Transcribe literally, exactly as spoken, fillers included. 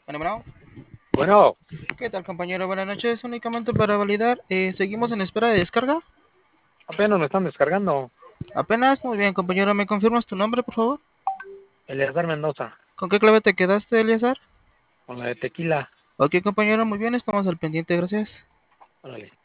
Bueno, bueno. Bueno, ¿Qué tal, compañero? Buenas noches. Únicamente para validar, eh, seguimos en espera de descarga. apenas me están descargando. Apenas, muy bien, compañero. ¿Me confirmas tu nombre, por favor? Eleazar Mendoza, ¿Con qué clave te quedaste, Eliazar? con la de tequila. Ok, compañero, muy bien, estamos al pendiente, gracias. Órale.